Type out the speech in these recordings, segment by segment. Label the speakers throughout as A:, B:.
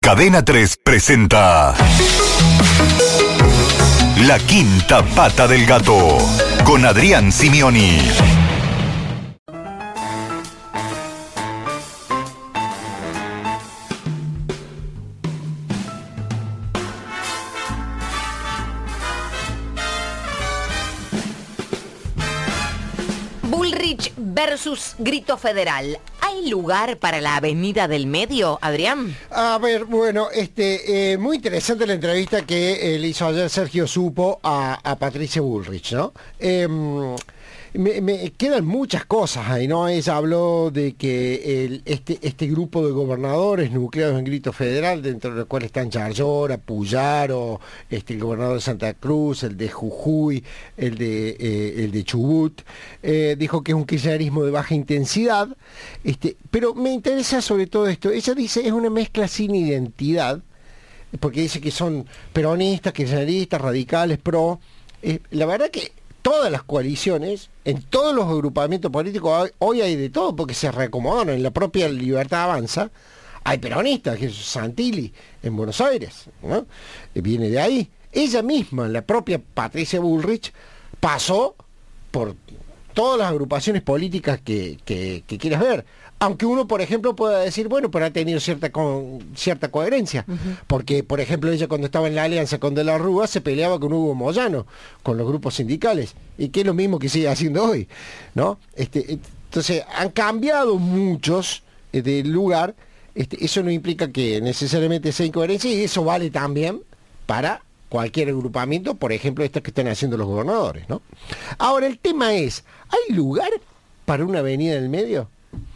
A: Cadena 3 presenta La Quinta Pata del Gato con Adrián Simioni.
B: Bullrich versus Grito Federal. ¿Hay lugar para la Avenida del Medio, Adrián?
C: A ver, bueno, muy interesante la entrevista que le hizo ayer Sergio Supo a Patricia Bullrich, ¿no? Me quedan muchas cosas ahí, ¿no? Ella habló de que este grupo de gobernadores nucleados en Grito Federal, dentro de los cuales están Yarlora, Puyaro, el gobernador de Santa Cruz, el de Jujuy, el de Chubut, dijo que es un kirchnerismo de baja intensidad, pero me interesa sobre todo esto. Ella dice es una mezcla sin identidad, porque dice que son peronistas, kirchneristas, radicales, la verdad que todas las coaliciones, en todos los agrupamientos políticos, hoy hay de todo, porque se reacomodaron. En la propia Libertad Avanza hay peronistas, que es Santilli, en Buenos Aires, ¿no? Viene de ahí. Ella misma, la propia Patricia Bullrich, pasó por todas las agrupaciones políticas que quieras ver. Aunque uno, por ejemplo, pueda decir, bueno, pero ha tenido cierta coherencia. Porque, por ejemplo, ella cuando estaba en la alianza con De la Rúa se peleaba con Hugo Moyano, con los grupos sindicales, y que es lo mismo que sigue haciendo hoy, ¿no? Entonces, han cambiado muchos de lugar. Eso no implica que necesariamente sea incoherencia, y eso vale también para cualquier agrupamiento, por ejemplo, estos que están haciendo los gobernadores, ¿no? Ahora, el tema es, ¿hay lugar para una avenida del medio?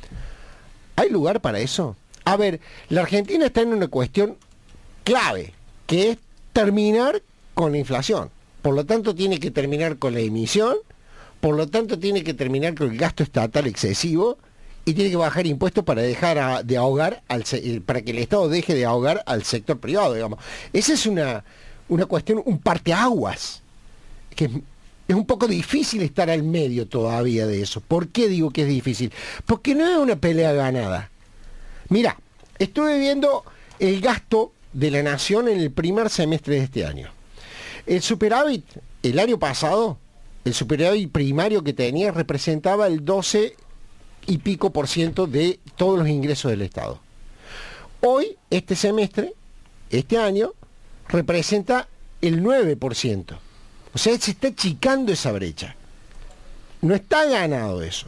C: ¿Hay lugar para eso? A ver, la Argentina está en una cuestión clave, que es terminar con la inflación. Por lo tanto, tiene que terminar con la emisión, por lo tanto, tiene que terminar con el gasto estatal excesivo y tiene que bajar impuestos para dejar de ahogar, para que el Estado deje de ahogar al sector privado, digamos. Esa es una cuestión, un parteaguas, que es un poco difícil estar al medio todavía de eso. ¿Por qué digo que es difícil? Porque no es una pelea ganada. Mira, estuve viendo el gasto de la nación en el primer semestre de este año. El superávit, el año pasado, el superávit primario que tenía representaba el 12 y pico % de todos los ingresos del Estado. Hoy, este semestre, este año, representa el 9%. O sea, se está achicando esa brecha. No está ganado eso.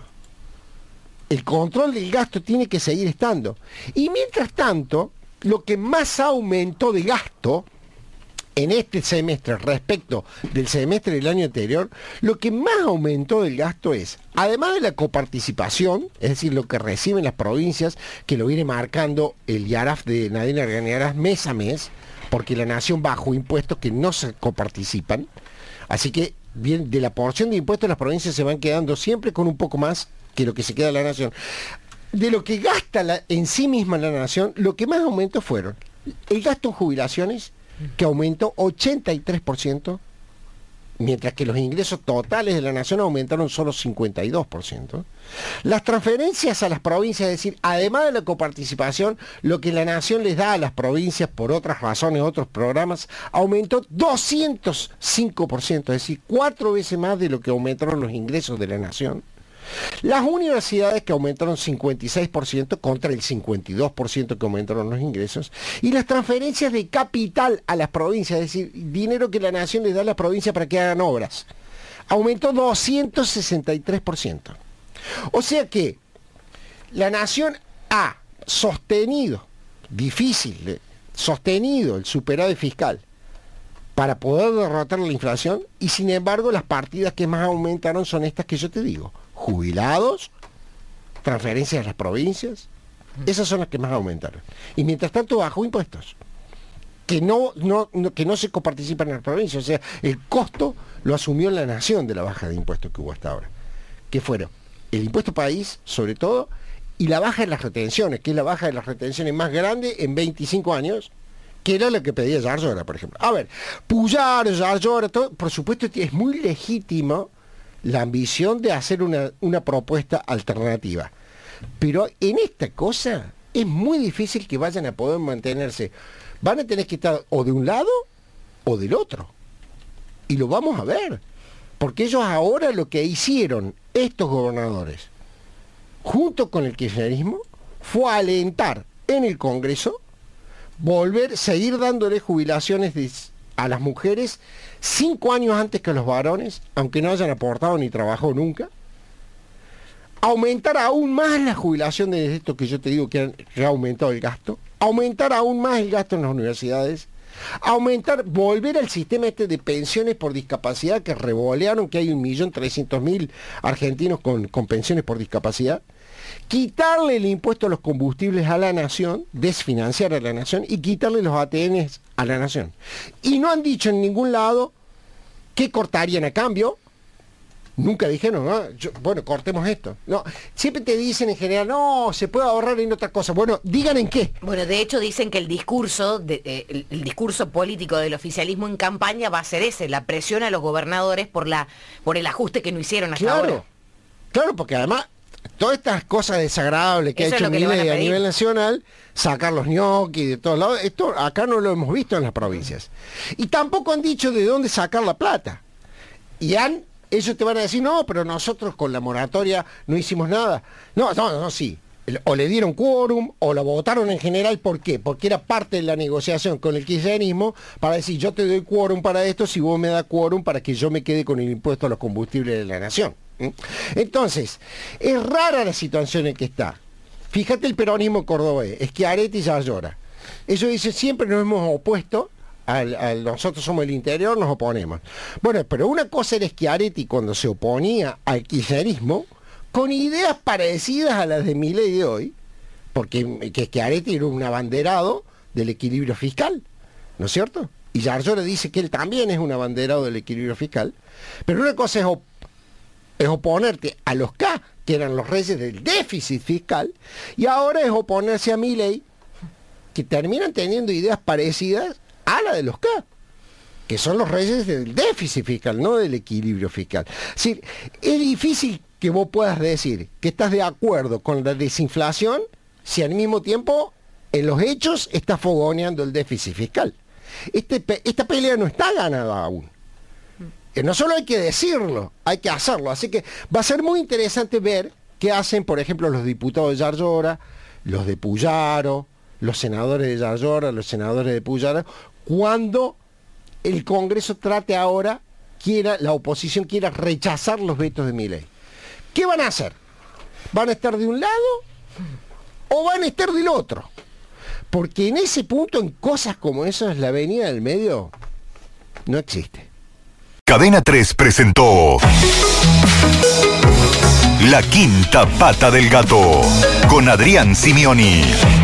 C: El control del gasto tiene que seguir estando. Y mientras tanto, lo que más aumentó de gasto en este semestre respecto del semestre del año anterior, lo que más aumentó del gasto es, además de la coparticipación, es decir, lo que reciben las provincias, que lo viene marcando el IARAF de Nadine Argañarás mes a mes, porque la nación bajó impuestos que no se coparticipan. Así que bien, de la porción de impuestos las provincias se van quedando siempre con un poco más que lo que se queda la nación. De lo que gasta en sí misma la nación, lo que más aumentó fueron el gasto en jubilaciones, que aumentó 83%, mientras que los ingresos totales de la nación aumentaron solo 52%. Las transferencias a las provincias, es decir, además de la coparticipación, lo que la nación les da a las provincias por otras razones, otros programas, aumentó 205%, es decir, 4 veces más de lo que aumentaron los ingresos de la nación. Las universidades, que aumentaron 56% contra el 52% que aumentaron los ingresos, y las transferencias de capital a las provincias, es decir, dinero que la nación les da a las provincias para que hagan obras, aumentó 263%. O sea que la nación ha sostenido el superávit fiscal para poder derrotar la inflación, y sin embargo las partidas que más aumentaron son estas que yo te digo: jubilados, transferencias a las provincias, esas son las que más aumentaron. Y mientras tanto bajó impuestos, que no se coparticipan en las provincias. O sea, el costo lo asumió la nación de la baja de impuestos que hubo hasta ahora, que fueron el impuesto país, sobre todo, y la baja de las retenciones, que es la baja de las retenciones más grande en 25 años, que era lo que pedía Yarlora, por ejemplo. A ver, Puyaro, Yarlora, todo, por supuesto es muy legítimo la ambición de hacer una propuesta alternativa. Pero en esta cosa es muy difícil que vayan a poder mantenerse. Van a tener que estar o de un lado o del otro. Y lo vamos a ver. Porque ellos ahora lo que hicieron, estos gobernadores, junto con el kirchnerismo, fue alentar en el Congreso, seguir dándole jubilaciones a las mujeres 5 años antes que a los varones, aunque no hayan aportado ni trabajado nunca, aumentar aún más la jubilación de esto que yo te digo que ha aumentado el gasto, aumentar aún más el gasto en las universidades, volver al sistema de pensiones por discapacidad que revolearon, que hay 1.300.000 argentinos con pensiones por discapacidad, quitarle el impuesto a los combustibles a la nación, desfinanciar a la nación y quitarle los ATNs a la nación. Y no han dicho en ningún lado qué cortarían a cambio. Nunca dijeron, bueno, cortemos esto. No, siempre te dicen en general, no, se puede ahorrar en otra cosa. Bueno, digan en qué.
B: Bueno, de hecho dicen que el discurso político del oficialismo en campaña va a ser ese, la presión a los gobernadores por el ajuste que no hicieron hasta ahora.
C: Claro, porque además todas estas cosas desagradables que ha hecho Milei a nivel nacional, sacar los ñoquis de todos lados, esto acá no lo hemos visto en las provincias. Y tampoco han dicho de dónde sacar la plata. Ellos te van a decir, no, pero nosotros con la moratoria no hicimos nada. No, sí. O le dieron quórum, o lo votaron en general. ¿Por qué? Porque era parte de la negociación con el kirchnerismo para decir, yo te doy quórum para esto si vos me das quórum para que yo me quede con el impuesto a los combustibles de la nación. Entonces, es rara la situación en que está. Fíjate el peronismo cordobés, Schiaretti y Yarlora. Ellos dicen, siempre nos hemos opuesto. Nosotros somos el interior, nos oponemos. Bueno, pero una cosa era Schiaretti cuando se oponía al kirchnerismo con ideas parecidas a las de Milei de hoy, porque Schiaretti era un abanderado del equilibrio fiscal, ¿no es cierto? Y Yarlora dice que él también es un abanderado del equilibrio fiscal, pero una cosa es oponerte a los K, que eran los reyes del déficit fiscal, y ahora es oponerse a Milei, que terminan teniendo ideas parecidas a la de los K, que son los reyes del déficit fiscal, no del equilibrio fiscal. Es decir, es difícil que vos puedas decir que estás de acuerdo con la desinflación si al mismo tiempo en los hechos estás fogoneando el déficit fiscal. Esta pelea no está ganada aún. No solo hay que decirlo, hay que hacerlo. Así que va a ser muy interesante ver qué hacen, por ejemplo, los diputados de Yarlora, los de Puyaro, los senadores de Yarlora, los senadores de Puyaro, cuando el Congreso trate ahora, la oposición quiera rechazar los vetos de Milei. ¿Qué van a hacer? ¿Van a estar de un lado o van a estar del otro? Porque en ese punto, en cosas como esas, la avenida del medio no existe.
A: Cadena 3 presentó La Quinta Pata del Gato con Adrián Simioni.